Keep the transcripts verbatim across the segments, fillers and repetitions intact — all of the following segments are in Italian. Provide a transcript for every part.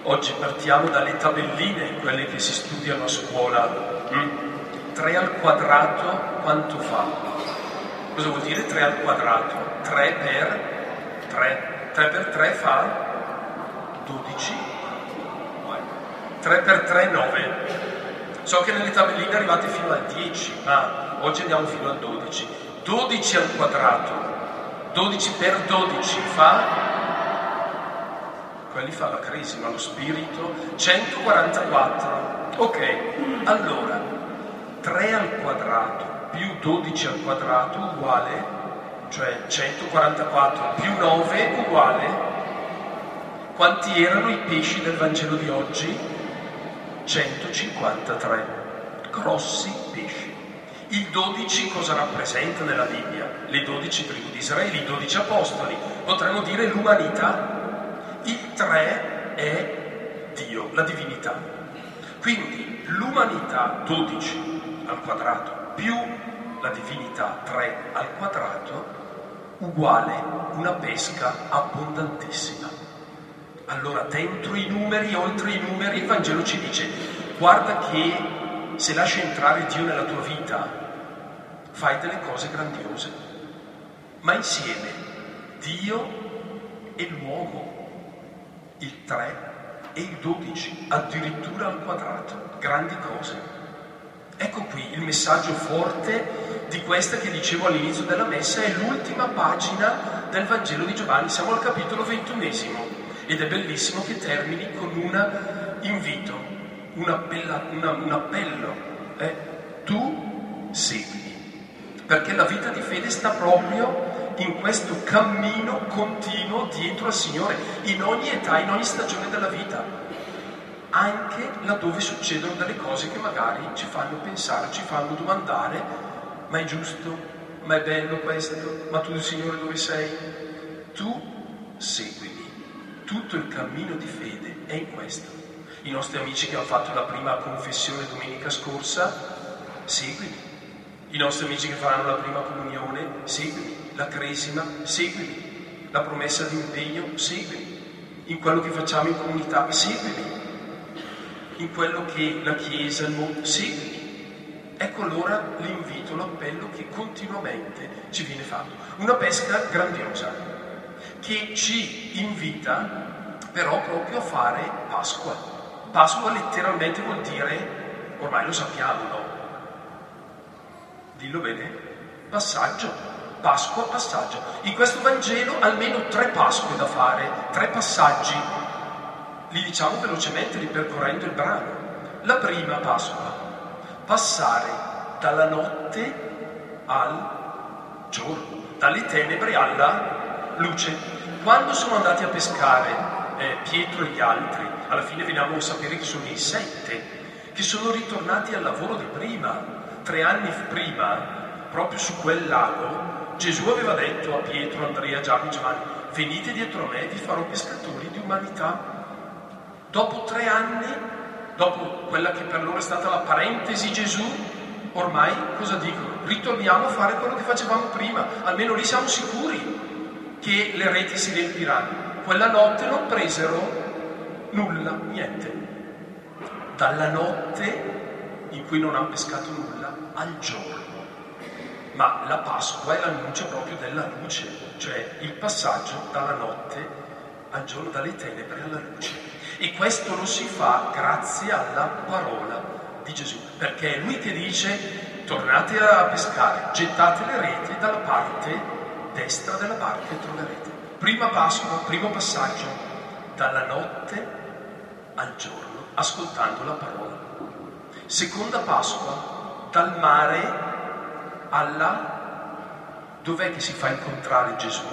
Oggi partiamo dalle tabelline, quelle che si studiano a scuola. tre al quadrato quanto fa? Cosa vuol dire tre al quadrato? tre per tre. tre per tre fa dodici. tre per tre, nove. So che nelle tabelline arrivate fino al dieci, ma oggi andiamo fino al dodici. dodici al quadrato. dodici per dodici fa... quelli fa la cresima, lo spirito, centoquarantaquattro. Ok, allora, tre al quadrato più dodici al quadrato uguale, cioè centoquarantaquattro più nove uguale, quanti erano i pesci del Vangelo di oggi? centocinquantatré, grossi pesci. Il dodici cosa rappresenta nella Bibbia? Le dodici tribù di Israele, i dodici apostoli, potremmo dire l'umanità. Il tre è Dio, la divinità. Quindi l'umanità dodici al quadrato più la divinità tre al quadrato uguale una pesca abbondantissima. Allora dentro i numeri, oltre i numeri, il Vangelo ci dice: guarda che se lasci entrare Dio nella tua vita fai delle cose grandiose, ma insieme Dio e l'uomo, il tre e il dodici, addirittura al quadrato, grandi cose. Ecco qui il messaggio forte di questa che dicevo all'inizio della messa, è l'ultima pagina del Vangelo di Giovanni, siamo al capitolo ventunesimo ed è bellissimo che termini con un invito, un, appella, una, un appello, eh? Tu seguimi, perché la vita di fede sta proprio in questo cammino continuo dietro al Signore, in ogni età, in ogni stagione della vita, anche laddove succedono delle cose che magari ci fanno pensare, ci fanno domandare: ma è giusto? Ma è bello questo? Ma tu, Signore, dove sei? Tu seguimi. Tutto il cammino di fede è in questo. I nostri amici che hanno fatto la prima confessione domenica scorsa, seguimi. I nostri amici che faranno la prima comunione, seguimi. La cresima, seguimi. La promessa di impegno, seguimi. In quello che facciamo in comunità, seguimi. In quello che la Chiesa, il mondo, seguimi. Ecco allora l'invito, l'appello che continuamente ci viene fatto. Una pesca grandiosa che ci invita però proprio a fare Pasqua. Pasqua letteralmente vuol dire, ormai lo sappiamo, no? Dillo bene, passaggio. Pasqua, passaggio. In questo Vangelo almeno tre Pasque da fare, tre passaggi. Li diciamo velocemente ripercorrendo il brano. La prima Pasqua, passare dalla notte al giorno, dalle tenebre alla luce. Quando sono andati a pescare eh, Pietro e gli altri, alla fine veniamo a sapere che sono in sette, che sono ritornati al lavoro di prima. Tre anni prima, proprio su quel lago, Gesù aveva detto a Pietro, Andrea, Giacomo e Giovanni: venite dietro a me, vi farò pescatori di umanità. Dopo tre anni, dopo quella che per loro è stata la parentesi Gesù, ormai cosa dicono? Ritorniamo a fare quello che facevamo prima, almeno lì siamo sicuri che le reti si riempiranno. Quella notte non presero nulla, niente. Dalla notte in cui non hanno pescato nulla al giorno. Ma la Pasqua è l'annuncio proprio della luce, cioè il passaggio dalla notte al giorno, dalle tenebre alla luce. E questo lo si fa grazie alla parola di Gesù, perché è Lui che dice: tornate a pescare, gettate le reti dalla parte destra della barca e troverete. Prima Pasqua, primo passaggio, dalla notte al giorno, ascoltando la parola. Seconda Pasqua, dal mare alla... dov'è che si fa incontrare Gesù?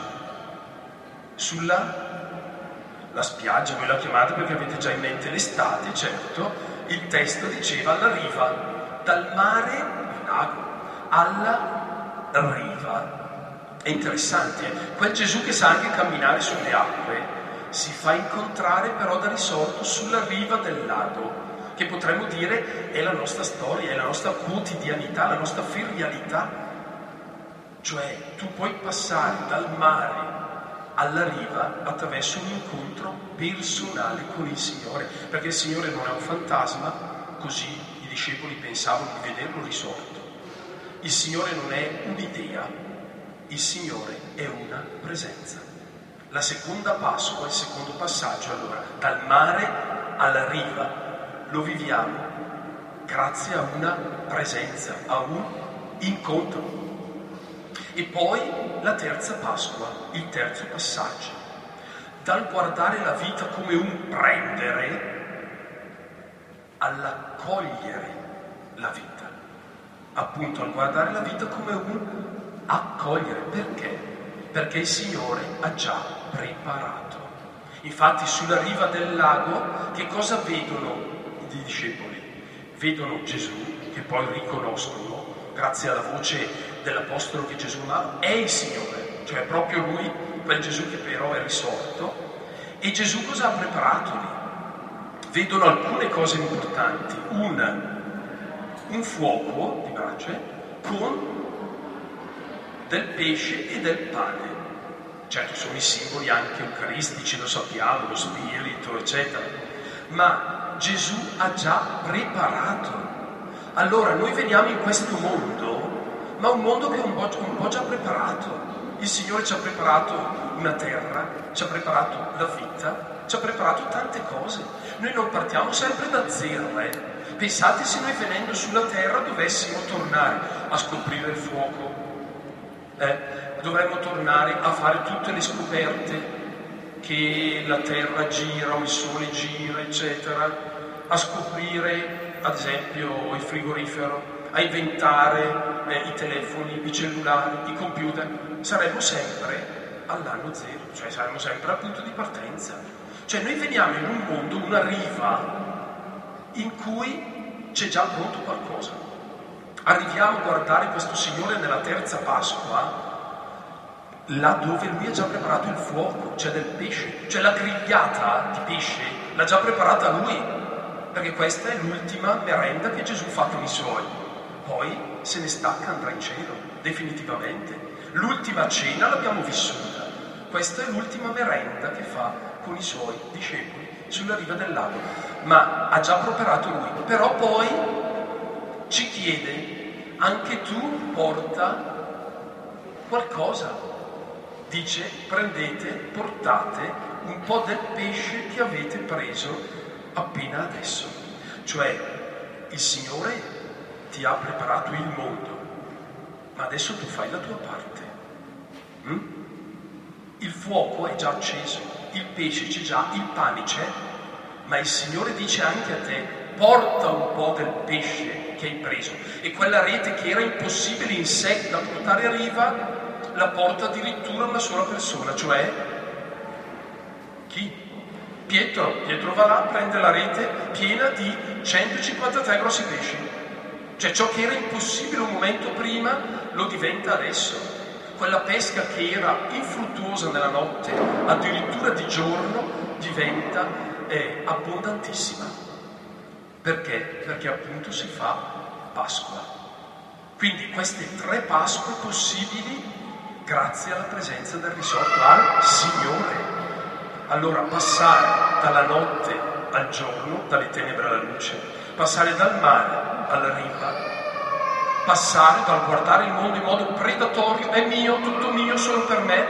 Sulla la spiaggia, voi la chiamate perché avete già in mente l'estate, certo. Il testo diceva alla riva, dal mare, il lago, alla riva. È interessante, eh? Quel Gesù che sa anche camminare sulle acque si fa incontrare però da risorto sulla riva del lago, che potremmo dire è la nostra storia, è la nostra quotidianità, la nostra ferialità. Cioè tu puoi passare dal mare alla riva attraverso un incontro personale con il Signore, perché il Signore non è un fantasma, così i discepoli pensavano di vederlo risorto. Il Signore non è un'idea, il Signore è una presenza. La seconda Pasqua, il secondo passaggio, allora, dal mare alla riva, lo viviamo grazie a una presenza, a un incontro. E poi la terza Pasqua, il terzo passaggio, dal guardare la vita come un prendere all'accogliere la vita. Appunto, al guardare la vita come un accogliere. Perché? Perché il Signore ha già preparato. Infatti sulla riva del lago che cosa vedono i discepoli? Vedono Gesù, che poi riconoscono grazie alla voce dell'Apostolo che Gesù ama, è il Signore, cioè proprio Lui, quel Gesù che però è risorto. E Gesù cosa ha preparato lì? Vedono alcune cose importanti. Una, un fuoco di brace con del pesce e del pane. Certo, sono i simboli anche eucaristici, lo sappiamo, lo spirito, eccetera. Ma Gesù ha già preparato. Allora noi veniamo in questo mondo, ma un mondo che è un po', un po' già preparato. Il Signore ci ha preparato una terra, ci ha preparato la vita, ci ha preparato tante cose. Noi non partiamo sempre da zero, eh. Pensate se noi venendo sulla terra dovessimo tornare a scoprire il fuoco, eh? Dovremmo tornare a fare tutte le scoperte che la terra gira o il sole gira, eccetera, a scoprire ad esempio il frigorifero, a inventare eh, i telefoni, i cellulari, i computer. Saremmo sempre all'anno zero, cioè saremmo sempre al punto di partenza. Cioè noi veniamo in un mondo, una riva in cui c'è già pronto qualcosa. Arriviamo a guardare questo Signore nella terza Pasqua, là dove Lui ha già preparato il fuoco, c'è del pesce, cioè la grigliata di pesce l'ha già preparata Lui, perché questa è l'ultima merenda che Gesù fa con i Suoi. Poi se ne stacca, andrà in cielo, definitivamente. L'ultima cena l'abbiamo vissuta, questa è l'ultima merenda che fa con i Suoi discepoli sulla riva del lago, ma ha già preparato Lui. Però poi ci chiede, anche tu porta qualcosa. Dice, prendete, portate un po' del pesce che avete preso appena adesso. Cioè, il Signore ti ha preparato il mondo, ma adesso tu fai la tua parte. Mm? Il fuoco è già acceso, il pesce c'è già, il pane c'è, ma il Signore dice anche a te, porta un po' del pesce che hai preso. E quella rete che era impossibile in sé da portare a riva, la porta addirittura una sola persona, cioè chi? Pietro. Pietro va là, prende la rete piena di centocinquantatré grossi pesci. Cioè ciò che era impossibile un momento prima lo diventa adesso. Quella pesca che era infruttuosa nella notte, addirittura di giorno, diventa eh, abbondantissima. Perché? Perché appunto si fa Pasqua. Quindi queste tre Pasque possibili grazie alla presenza del risorto, al Signore. Allora passare dalla notte al giorno, dalle tenebre alla luce, passare dal mare alla riva, passare dal guardare il mondo in modo predatorio, è mio, tutto mio, solo per me,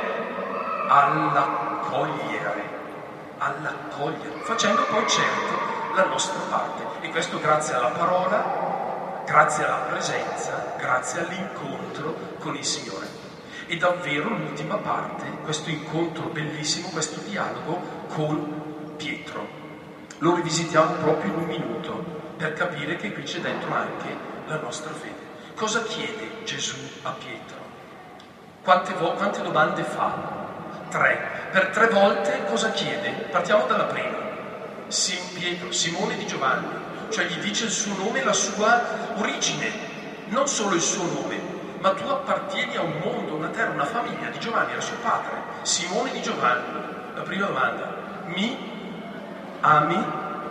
all'accogliere, all'accogliere, facendo poi certo la nostra parte. E questo grazie alla parola, grazie alla presenza, grazie all'incontro con il Signore. E davvero l'ultima parte, questo incontro bellissimo, questo dialogo con Pietro. Lo rivisitiamo proprio in un minuto per capire che qui c'è dentro anche la nostra fede. Cosa chiede Gesù a Pietro? Quante, vo- quante domande fa? Tre. Per tre volte cosa chiede? Partiamo dalla prima. Sim Pietro, Simone di Giovanni, cioè gli dice il suo nome e la sua origine, non solo il suo nome, ma tu appartieni a un mondo, una terra, una famiglia di Giovanni, era suo padre, Simone di Giovanni. La prima domanda, mi ami?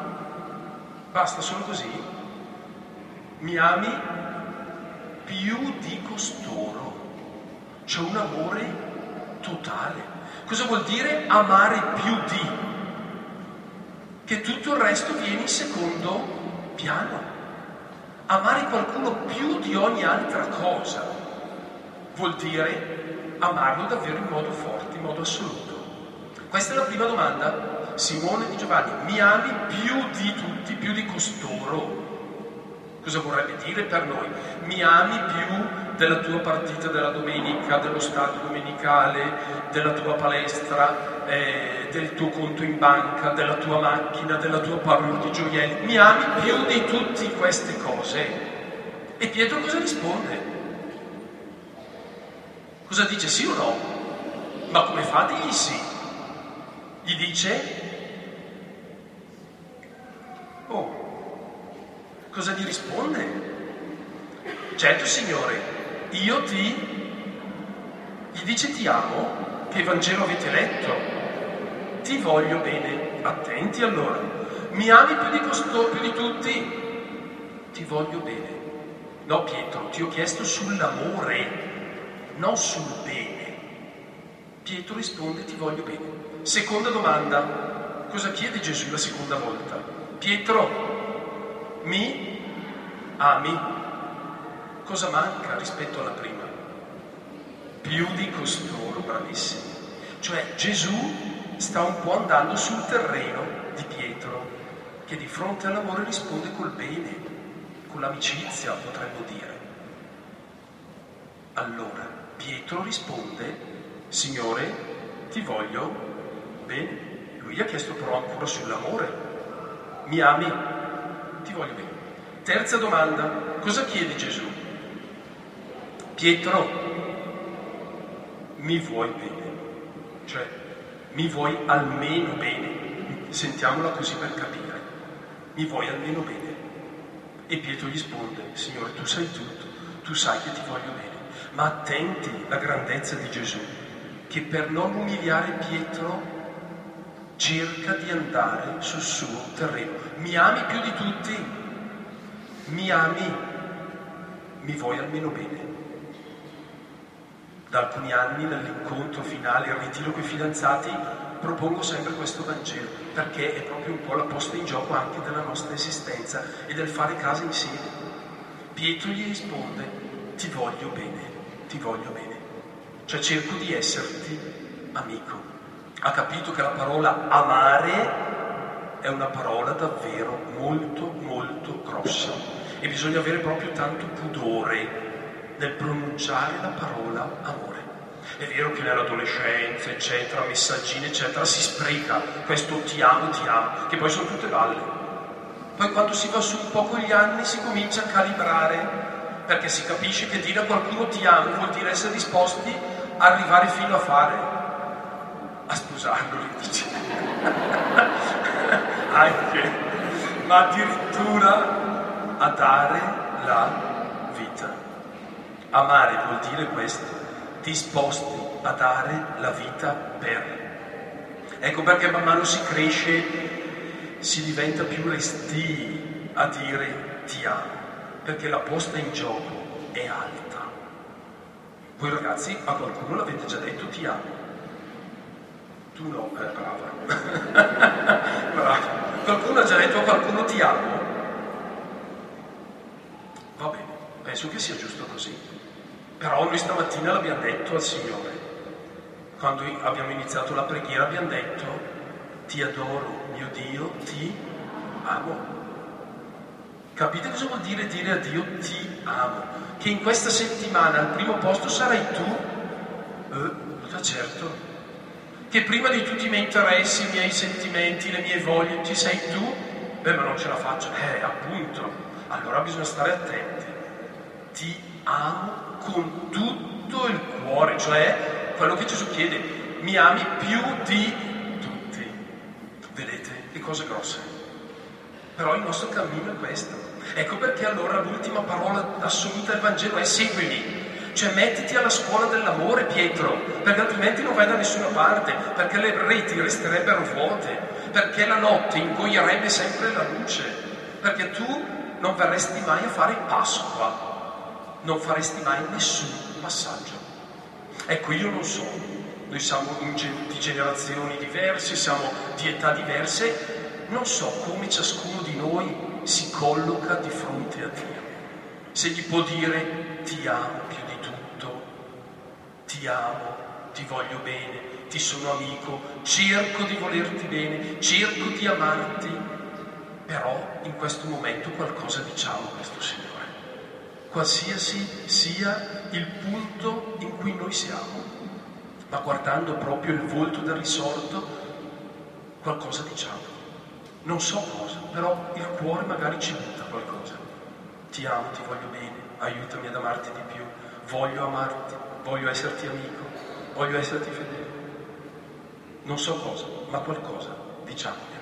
Basta solo così? Mi ami più di costoro? C'è un amore totale. Cosa vuol dire amare più di? Che tutto il resto viene in secondo piano. Amare qualcuno più di ogni altra cosa vuol dire amarlo davvero in modo forte, in modo assoluto. Questa è la prima domanda. Simone di Giovanni: mi ami più di tutti, più di costoro? Cosa vorrebbe dire per noi? Mi ami più della tua partita della domenica, dello stadio domenicale, della tua palestra, eh, del tuo conto in banca, della tua macchina, della tua parrucca di gioielli? Mi ami più di tutte queste cose? E Pietro cosa risponde? Cosa dice, sì o no? Ma come fa a dirgli sì? Gli dice: oh, cosa gli risponde? Certo, Signore, io ti... Gli dice: ti amo, che Vangelo avete letto, ti voglio bene. Attenti allora, mi ami più di costoro, più di tutti? Ti voglio bene. No, Pietro, ti ho chiesto sull'amore, non sul bene. Pietro risponde: ti voglio bene. Seconda domanda, cosa chiede Gesù la seconda volta? Pietro, mi ami? Cosa manca rispetto alla prima? Più di costoro, bravissimi. Cioè Gesù sta un po' andando sul terreno di Pietro, che di fronte all'amore risponde col bene, con l'amicizia, potremmo dire. Allora Pietro risponde: Signore, ti voglio bene. Lui gli ha chiesto però ancora sull'amore. Mi ami? Ti voglio bene. Terza domanda, cosa chiede Gesù? Pietro, mi vuoi bene? Cioè, mi vuoi almeno bene? Sentiamola così per capire. Mi vuoi almeno bene? E Pietro gli risponde: Signore, tu sai tutto, tu sai che ti voglio bene. Ma attenti la grandezza di Gesù, che per non umiliare Pietro cerca di andare sul suo terreno. Mi ami più di tutti? Mi ami? Mi vuoi almeno bene? Da alcuni anni, nell'incontro finale, il ritiro con i fidanzati, propongo sempre questo Vangelo, perché è proprio un po' la posta in gioco anche della nostra esistenza e del fare casa insieme. Pietro gli risponde: ti voglio bene, ti voglio bene. Cioè cerco di esserti amico. Ha capito che la parola amare è una parola davvero molto, molto grossa e bisogna avere proprio tanto pudore nel pronunciare la parola amore. È vero che nell'adolescenza, eccetera, messaggini, eccetera, si spreca questo ti amo, ti amo, che poi sono tutte balle. Poi quando si va su un po' con gli anni si comincia a calibrare, perché si capisce che dire a qualcuno ti amo vuol dire essere disposti a arrivare fino a fare, a sposarlo, dice. Anche, ma addirittura a dare la vita. Amare vuol dire questo, disposti a dare la vita per. Ecco perché man mano si cresce, si diventa più restii a dire ti amo, perché la posta in gioco è alta. Voi ragazzi, a qualcuno l'avete già detto ti amo? Tu no, eh, brava. Brava. Qualcuno ha già detto a qualcuno ti amo? Va bene, penso che sia giusto così. Però noi stamattina l'abbiamo detto al Signore. Quando abbiamo iniziato la preghiera abbiamo detto: ti adoro, mio Dio, ti amo. Capite cosa vuol dire dire a Dio ti amo? Che in questa settimana al primo posto sarai tu? Eh, certo. Che prima di tutti i miei interessi, i miei sentimenti, le mie voglie, ci sei tu? Beh, ma non ce la faccio. Eh, appunto. Allora bisogna stare attenti. Ti amo con tutto il cuore, cioè quello che Gesù chiede: mi ami più di tutti. Vedete che cose grosse. Però il nostro cammino è questo. Ecco perché allora l'ultima parola assoluta del Vangelo è seguimi. Cioè mettiti alla scuola dell'amore, Pietro, perché altrimenti non vai da nessuna parte, perché le reti resterebbero vuote, perché la notte ingoierebbe sempre la luce, perché tu non verresti mai a fare Pasqua, non faresti mai nessun passaggio. Ecco, io non so noi siamo in ge- di generazioni diverse, siamo di età diverse, non so come ciascuno di noi si colloca di fronte a Dio. Se gli può dire ti amo più di tutto, ti amo, ti voglio bene, ti sono amico, cerco di volerti bene, cerco di amarti, però in questo momento qualcosa diciamo a questo Signore. Qualsiasi sia il punto in cui noi siamo, ma guardando proprio il volto del risorto, qualcosa diciamo. Non so cosa, però il cuore magari ci butta qualcosa. Ti amo, ti voglio bene, aiutami ad amarti di più, voglio amarti, voglio esserti amico, voglio esserti fedele. Non so cosa, ma qualcosa diciamo.